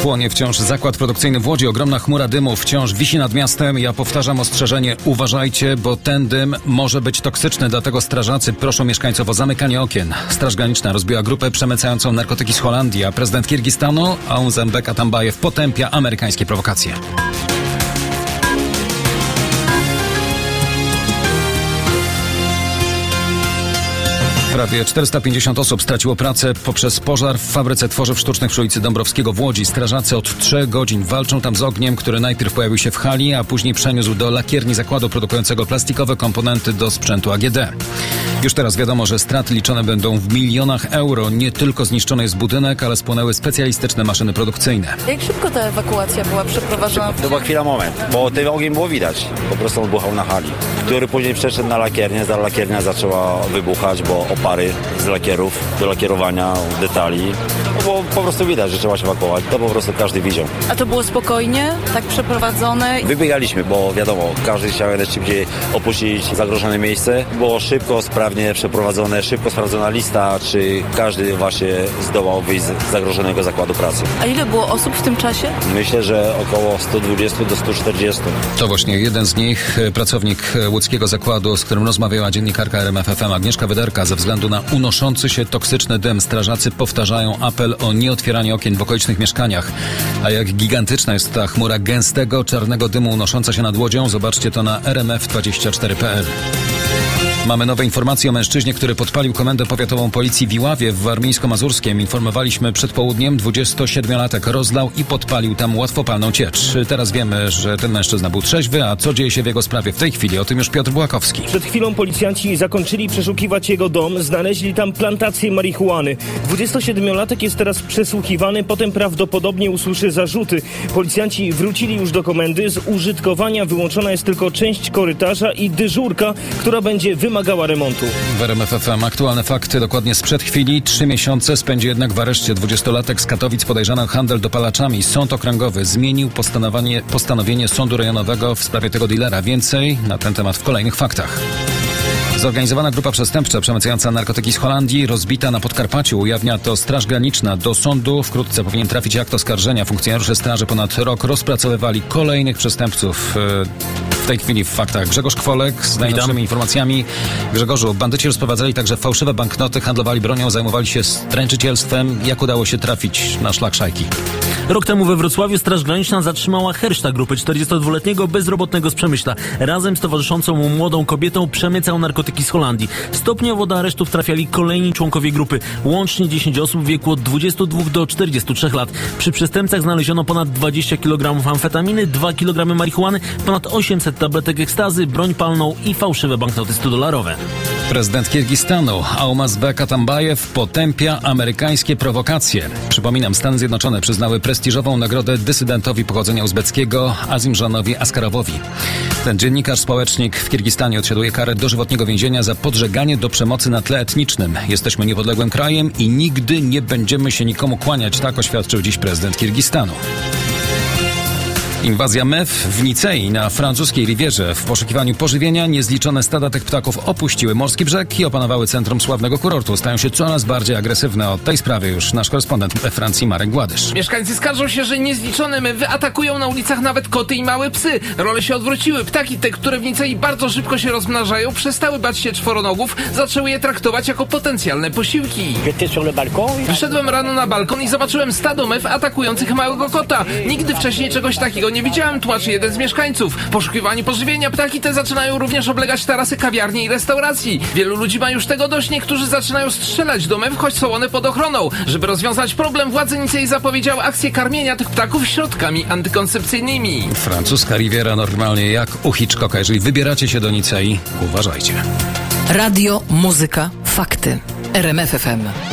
Płonie wciąż zakład produkcyjny w Łodzi. Ogromna chmura dymu wciąż wisi nad miastem. Ja powtarzam ostrzeżenie. Uważajcie, bo ten dym może być toksyczny. Dlatego strażacy proszą mieszkańców o zamykanie okien. Straż Graniczna rozbiła grupę przemycającą narkotyki z Holandii, a prezydent Kirgistanu, Auzenbek Atambajew, potępia amerykańskie prowokacje. Prawie 450 osób straciło pracę poprzez pożar w fabryce tworzyw sztucznych przy ulicy Dąbrowskiego w Łodzi. Strażacy od 3 godzin walczą tam z ogniem, który najpierw pojawił się w hali, a później przeniósł do lakierni zakładu produkującego plastikowe komponenty do sprzętu AGD. Już teraz wiadomo, że straty liczone będą w milionach euro. Nie tylko zniszczony jest budynek, ale spłonęły specjalistyczne maszyny produkcyjne. Jak szybko ta ewakuacja była przeprowadzona? To była chwila, moment, bo ten ogień było widać. Po prostu on buchał na hali, który później przeszedł na lakiernię. Lakiernia zaczęła wybuchać, bo opary z lakierów do lakierowania detali. No bo po prostu widać, że trzeba się ewakuować. To po prostu każdy widział. A to było spokojnie, tak przeprowadzone? Wybiegaliśmy, bo wiadomo, każdy chciał jak najszybciej opuścić zagrożone miejsce. Było szybko, sprawnie przeprowadzone, szybko sprawdzona lista, czy każdy właśnie zdołał wyjść z zagrożonego zakładu pracy. A ile było osób w tym czasie? Myślę, że około 120 do 140. To właśnie jeden z nich, pracownik łódzkiego zakładu, z którym rozmawiała dziennikarka RMF FM Agnieszka Wyderka. Ze względu na unoszący się toksyczny dym strażacy powtarzają apel o nieotwieranie okien w okolicznych mieszkaniach. A jak gigantyczna jest ta chmura gęstego, czarnego dymu unosząca się nad Łodzią, zobaczcie to na rmf24.pl. Mamy nowe informacje o mężczyźnie, który podpalił komendę powiatową policji w Iławie w Warmińsko-Mazurskiem. Informowaliśmy przed południem, 27-latek rozlał i podpalił tam łatwopalną ciecz. Teraz wiemy, że ten mężczyzna był trzeźwy, a co dzieje się w jego sprawie w tej chwili? O tym już Piotr Błakowski. Przed chwilą policjanci zakończyli przeszukiwać jego dom, znaleźli tam plantację marihuany. 27-latek jest teraz przesłuchiwany, potem prawdopodobnie usłyszy zarzuty. Policjanci wrócili już do komendy. Z użytkowania wyłączona jest tylko część korytarza i dyżurka, która będzie wymagała remontu. W RMF FM aktualne fakty dokładnie sprzed chwili. 3 miesiące spędzi jednak w areszcie 20-latek z Katowic podejrzany o handel dopalaczami. Sąd okręgowy zmienił postanowienie sądu rejonowego w sprawie tego dealera. Więcej na ten temat w kolejnych faktach. Zorganizowana grupa przestępcza przemycająca narkotyki z Holandii rozbita na Podkarpaciu. Ujawnia to Straż Graniczna. Do sądu wkrótce powinien trafić akt oskarżenia. Funkcjonariusze straży ponad rok rozpracowywali kolejnych przestępców. W tej chwili w faktach Grzegorz Kwolek z najnowszymi informacjami. Grzegorzu, bandyci rozprowadzali także fałszywe banknoty, handlowali bronią, zajmowali się stręczycielstwem. Jak udało się trafić na szlak szajki? Rok temu we Wrocławiu Straż Graniczna zatrzymała herszta grupy 42-letniego bezrobotnego z Przemyśla. Razem z towarzyszącą mu młodą kobietą przemycał narkotyki z Holandii. Stopniowo do aresztów trafiali kolejni członkowie grupy. Łącznie 10 osób w wieku od 22 do 43 lat. Przy przestępcach znaleziono ponad 20 kg amfetaminy, 2 kg marihuany, ponad 800 tabletek ekstazy, broń palną i fałszywe banknoty 100-dolarowe. Prezydent Kirgistanu Auzenbek Atambajew potępia amerykańskie prowokacje. Przypominam, Stany Zjednoczone przyznały prestiżową nagrodę dysydentowi pochodzenia uzbeckiego Azimżanowi Askarowowi. Ten dziennikarz, społecznik w Kirgistanie odsiaduje karę dożywotniego więzienia za podżeganie do przemocy na tle etnicznym. Jesteśmy niepodległym krajem i nigdy nie będziemy się nikomu kłaniać, tak oświadczył dziś prezydent Kirgistanu. Inwazja mew w Nicei na francuskiej Rivierze. W poszukiwaniu pożywienia niezliczone stada tych ptaków opuściły morski brzeg i opanowały centrum sławnego kurortu. Stają się coraz bardziej agresywne. O tej sprawie już nasz korespondent we Francji Marek Gładysz. Mieszkańcy skarżą się, że niezliczone mewy atakują na ulicach nawet koty i małe psy. Role się odwróciły. Ptaki te, które w Nicei bardzo szybko się rozmnażają, przestały bać się czworonogów, zaczęły je traktować jako potencjalne posiłki. Wyszedłem rano na balkon i zobaczyłem stado mew atakujących małego kota. Nigdy wcześniej czegoś takiego nie widziałem, tłumaczy jeden z mieszkańców. W poszukiwaniu pożywienia ptaki te zaczynają również oblegać tarasy kawiarni i restauracji. Wielu ludzi ma już tego dość, niektórzy zaczynają strzelać do mew, choć są one pod ochroną. Żeby rozwiązać problem, władze Nicei zapowiedziały akcję karmienia tych ptaków środkami antykoncepcyjnymi. Francuska Riviera normalnie jak u Hitchcocka. Jeżeli wybieracie się do Nicei, uważajcie. Radio, muzyka, fakty. RMF FM.